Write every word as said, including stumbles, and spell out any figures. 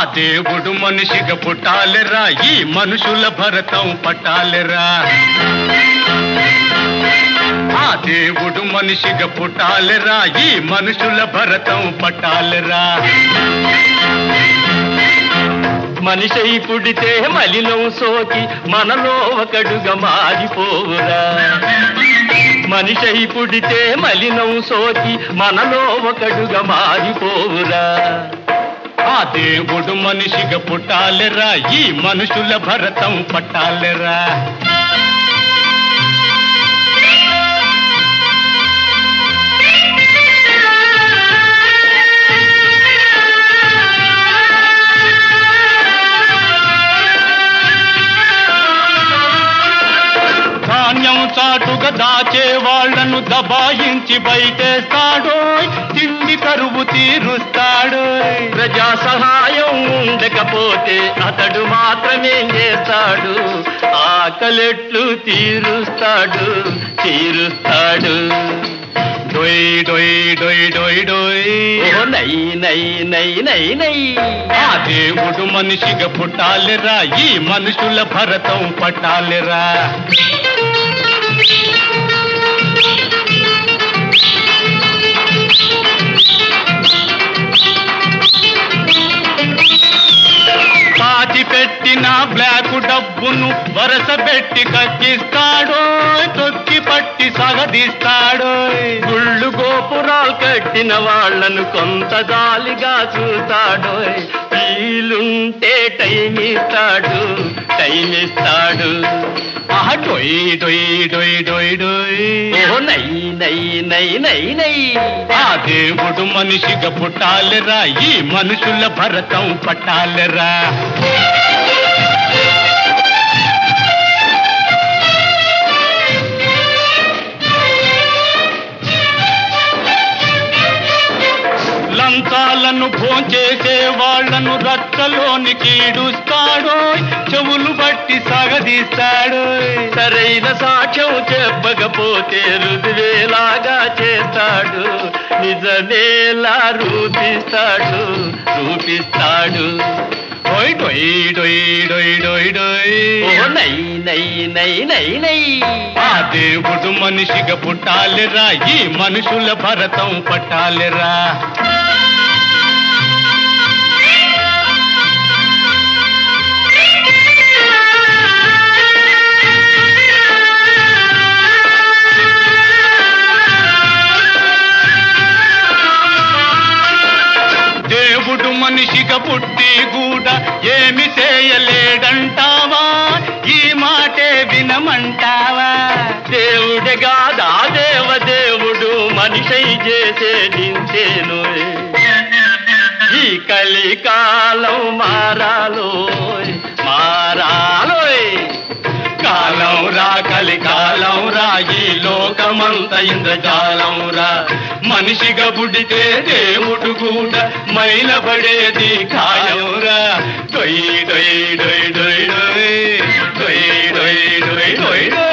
దేవుడు మనిషిగా పుట్టాలెరా, ఈ మనుషుల భరతం పట్టాలెరా. ఆ దేవుడు మనిషిగా పుట్టాలెరా, ఈ మనుషుల భరతం పట్టాలెరా. మనిషై పుడితే మలినం సోకి మనలో ఒకడుగా మారిపోవురా. మనిషై పుడితే మలినం సోకి మనలో ఒకడుగా మారిపోవురా. ఆ దేవుడు మనిషిగా పుట్టాలెరా, ఈ మనుషుల భరతం పట్టాలెరా. ధాన్యం చాటుగా దాచే వాళ్లను దబాయించి బయటేస్తాడో, తిండి కరువు తీరుస్తాడో. ప్రజా సహాయం ఉండకపోతే అతడు మాత్రమే చేస్తాడు, ఆకలెట్లు తీరుస్తాడు తీరుస్తాడు. డొయ్ డొయ్ డొయ్ డొయ్ డొయ్ ఓ నై నై నై నై నై. ఆ దేవుడు మనిషిగా పుట్టాలెరా, ఈ మనుషుల భరతం పట్టాలెరా. పాతి పెట్టిన బ్లాకు డబ్బును వరస పెట్టి కక్కిస్తాడో, తొక్కి పట్టి సగదిస్తాడో. గుళ్ళు గోపురాలు కట్టిన వాళ్లను కొంత జాలిగా చూస్తాడు, వీలుంటే టైం ఇస్తాడు టైం ఇస్తాడు. ఆహ డొయ్ డొయ్ డొయ్ డొయ్ డొయ్ ఓ నై నై నై నై నై. ఆ దేవుడు మనిషిగా పుట్టాలెరా, ఈ మనుషుల భరతం పట్టాలెరా. లంచాలను భోంచేసే వాళ్లను రచ్చలోని కీడుస్తాడో, చెవులు బట్టి సగదీస్తాడో. సరైన సాక్ష్యం చెప్పకపోతే రుజువేలాగా చేస్తాడు, నిజమేలా రూపిస్తాడు రూపిస్తాడు. డొయ్ డొయ్ డొయ్ డొయ్ డొయ్ డొయ్ ఓ నై నై నై నై నై. ఆ దేవుడు మనిషిగా పుట్టాలెరా, ఈ మనుషుల భరతం పట్టాలెరా. దేవుడు మనిషిగా పుట్టి కూడా ఏమి చేయలేడంటావా, ఈ మాటే వినమంటావా. దేవుడే కాదా దేవదేవుడు మనిషై చేసే నింతేను. ఈ కలికాలం మారాలోయ్ మారాలోయ్. కాలం రా కలికాలం రా, ఈ లోకమంత ఇంద్రజాలం రా. మనిషిగా పుడితే దేవుడు కూడా మైలబడేది ఖాయం రా. డొయ్ డొయ్ డొయ్ డొయ్ డొయ్ డొయ్ డొయ్ డొయ్ డొయ్ డొయ్.